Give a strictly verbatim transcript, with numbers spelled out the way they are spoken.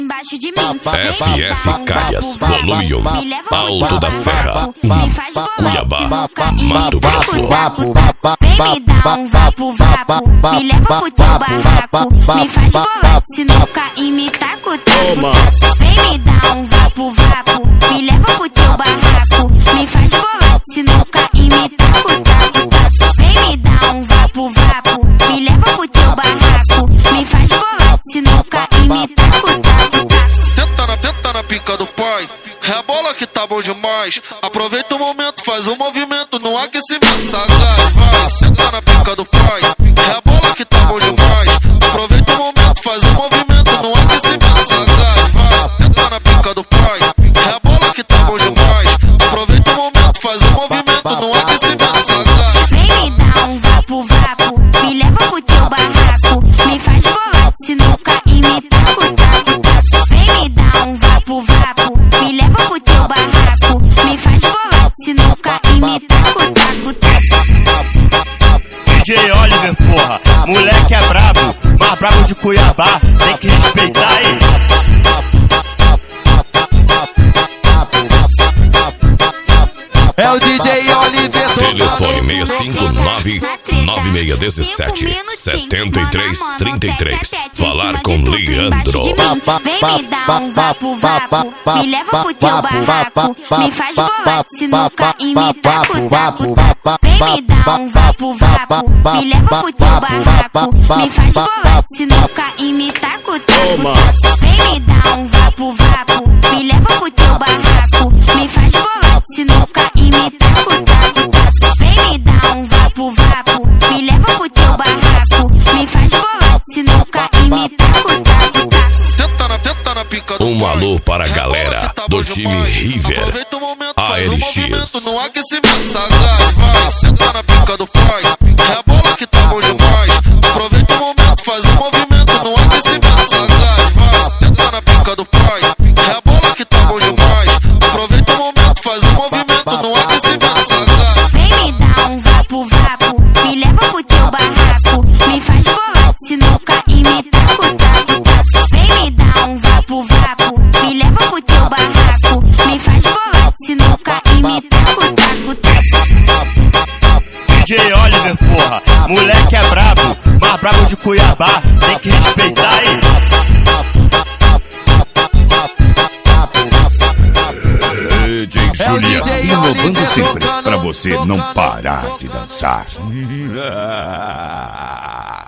Embaixo de mim. F F Calhas, volume um, Alto da Serra, Cuiabá, Mato Grosso. Vem me dar um vapo, vapo, me leva pro teu barraco, me faz bolar, se não cair me taca o taco. Vem me dar um vapo, vapo, me leva pro teu barraco, me faz bolar, se não cair me taca o taco. Vem me dar um vapo, vapo, me leva pro teu barraco, me faz bolar, se não cair me taca o taco. Tenta na, tenta na pica do pai, rebola que tá bom demais. Aproveita o momento, faz um movimento no aquecimento sagaz. Vai, senta na pica do pai, rebola que tá bom demais. Aproveita o momento, faz um movimento no aquecimento sagaz. Vai, senta na pica do pai, rebola que tá bom demais. Aproveita o momento, faz um movimento no aquecimento sagaz. Vem me dar um vapo, vapo, me leva pro teu barraco, me faz bolar, se não cair me taca o taco. Vem me dar um vapo, vapo, me leva pro teu barraco, me faz bolar, se não cair me taca o taco, taco. D J Oliver, porra, moleque é brabo, mas brabo de Cuiabá, tem que respeitar aí. É o D J Oliver. Telefone seis cinco nove, nove seis um sete, sete três três três. Falar com Leandro. Vem me dar um vapo, vapo, me leva pro teu barraco, me faz bolar, se não cair me taca o taco. Vem me dar um vapo, vapo, me leva pro teu barraco, me faz bolar, se não cair me taca o taco. Vem me dar um vapo, vapo, me leva pro teu barraco, me faz bolar, se não cair me taca o taco. Vem me dar um vapo, vapo, me leva pro teu barraco, me faz bolar, se não cair me taca o taco. Tenta na, tenta na pica do Um pai, alô para a galera do time River aproveita o momento, A faz um L movimento X. no aquecimento sagaz. Vai, senta na pica do pai, rebola que tá bom demais. Aproveita o momento, faz um movimento no aquecimento sagaz. Vai, senta na pica do pai, rebola que tá bom demais. Aproveita o momento, faz um movimento no aquecimento sagaz. Vem me dar um vapo, vapo, me leva pro teu barraco, me faz bolar, se não cair me taca o taco. Vem me dar um vapo, vapo, me leva pro teu barraco, me faz bolar, se não cair me taca o taco, taco. D J Oliver, porra, moleque é brabo, mas brabo de Cuiabá, tem que respeitar aí. D J Juliano, inovando sempre, pra você não parar de dançar.